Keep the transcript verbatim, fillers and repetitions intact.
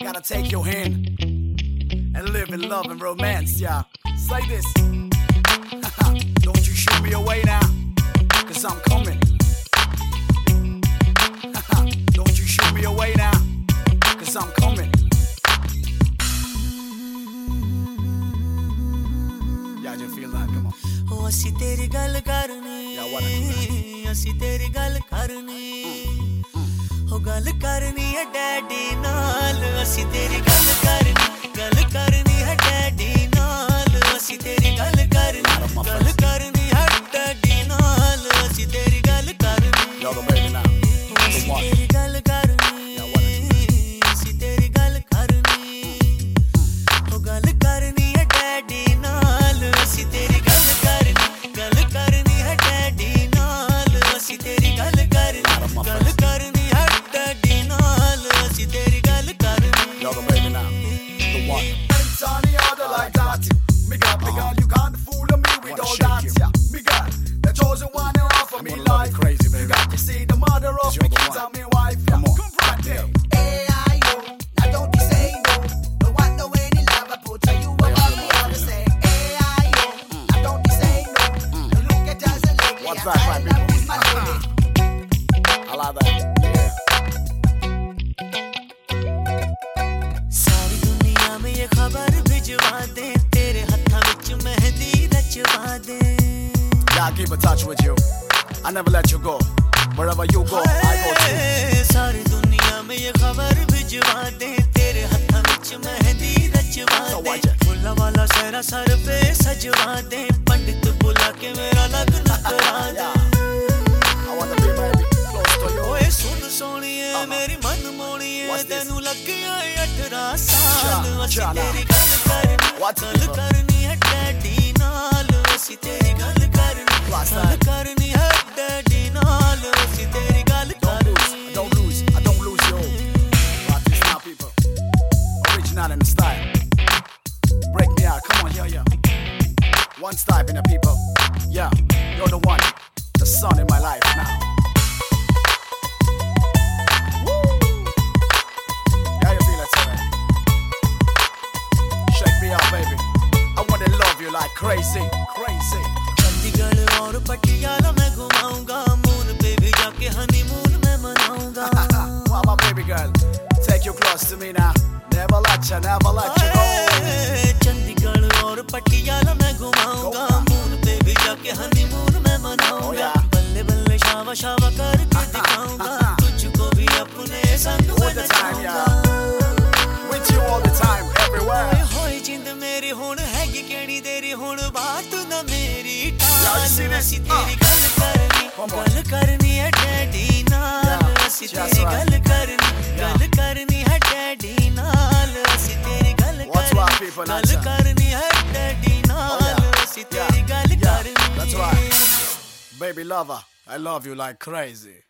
gotta take your hand and live in love and romance, yeah. Say this. Don't you shoot me away now, cause I'm coming. Don't you shoot me away now, cause I'm coming. Yeah, just feel that, come on. Oh, ਅਸੀਂ ਤੇਰੀ ਗੱਲ ਕਰਨੀ, ਅਸੀਂ ਤੇਰੀ ਗੱਲ ਕਰਨੀ, ਹੋ ਗੱਲ ਕਰਨੀ ਹੈ ਡੈਡੀ ਨਾਲ, ਅਸੀਂ ਤੇਰੀ ਗੱਲ ਕਰਨੀ, ਗੱਲ ਕਰਨੀ ਹੈ ਡੈਡੀ ਨਾਲ, ਅਸੀਂ ਤੇਰੀ ਗੱਲ ਕਰਨੀ, ਗੱਲ ਕਰਨੀ ਹੈ ਡੈਡੀ ਨਾਲ, ਅਸੀਂ ਤੇਰੀ ਗੱਲ ਕਰਨੀ, ਅਸੀਂ ਤੇਰੀ ਗੱਲ ਕਰਨੀ, ਅਸੀਂ ਤੇਰੀ ਗੱਲ ਕਰਨੀ, ਹੋ ਗੱਲ ਕਰਨੀ ਹੈ ਡੈਡੀ ਨਾਲ, ਅਸੀਂ ਤੇਰੀ ਗੱਲ ਕਰਨੀ, ਗੱਲ ਕਰਨੀ ਹੈ ਡੈਡੀ ਨਾਲ, ਅਸੀਂ ਤੇਰੀ ਗੱਲ ਕਰਨੀ, ਗੱਲ ਕਰਨੀ ਹੈ ਡੈਡੀ ਨਾਲ, ਅਸੀਂ ਤੇਰੀ ਗੱਲ ਕਰਨੀ. You're the baby now, the one. It's on the other like that. Me got, me got, you can't fool me with all that. Yeah, me got the chosen one you offer me life. Crazy, baby. You got to see the mother of me kids and me wife. Yeah, come right there. Hey, I know. Now don't you say no. No one know any love I put you above me all the same. Hey, I know. Now don't you say no. Now look at us and lately. What's that, right, people? With my lady. I like that. सारी दुनिया में ये खबर भिजवा दे, तेरे हत्था विच मेहंदी रचवा दे. Yeah, I keep in touch with you. I never let you go. Wherever you go, I go too. सारी दुनिया में ये खबर भिजवा दे, तेरे हत्था विच मेहंदी रचवा दे, फुल्ला वाला सेहरा सर पे सजवा दे, पंडित बुला के मेरा लगन करा दे. I wanna be baby close to you. ओए सुन सोनिए मेरी मन मोनिए, तेनू लग गया अठारह साल, ਅਸੀਂ ਤੇਰੀ ਗੱਲ ਕਰਨੀ, ਗੱਲ ਕਰਨੀ ਹੈ ਡੈਡੀ ਨਾਲ, ਅਸੀਂ ਤੇਰੀ ਗੱਲ ਕਰਨੀ, ਗੱਲ ਕਰਨੀ ਹੈ ਡੈਡੀ ਨਾਲ, ਅਸੀਂ ਤੇਰੀ ਗੱਲ ਕਰਨੀ. I don't lose, I don't lose you. But this now, people. Original in the style. Break me out, come on, yeah, yeah. One step in the people. Yeah, you're the one, the sun in my life now. Yeah, you feel it, sir. Shake me up, baby. I wanna love you like crazy, crazy. Chandigarh और पटियाला मैं घुमाऊंगा, moon पे भी जाके honeymoon मैं मनाऊंगा. Wow, my baby girl, take you close to me now. Never let you, never let you go. Chandigarh और पटियाला मैं घुमाऊंगा, मून पे भी जाके हनीमून मैं मनाऊंगा, बल्ले बल्ले शावा शावा करके दिखाऊंगा, तुझको भी अपने संग में नचाऊंगा. With you all the time, everywhere. होए जिंद मेरी हुण हैगी केड़ी तेरी हुण बात ना मेरी टाल, ਅਸੀਂ ਤੇਰੀ ਗੱਲ ਕਰਨੀ, ਗੱਲ ਕਰਨੀ ਹੈ ਡੈਡੀ ਨਾਲ, ਅਸੀਂ ਤੇਰੀ ਗੱਲ ਕਰਨੀ, ਗੱਲ ਕਰਨੀ ਹੈ ਡੈਡੀ ਨਾਲ, ਅਸੀਂ ਤੇਰੀ ਗੱਲ ਕਰਨੀ, ਗੱਲ ਕਰਨੀ ਹੈ ਡੈਡੀ ਨਾਲ, ਅਸੀਂ ਤੇਰੀ ਗੱਲ ਕਰਨੀ. That's right. Baby lover, I love you like crazy.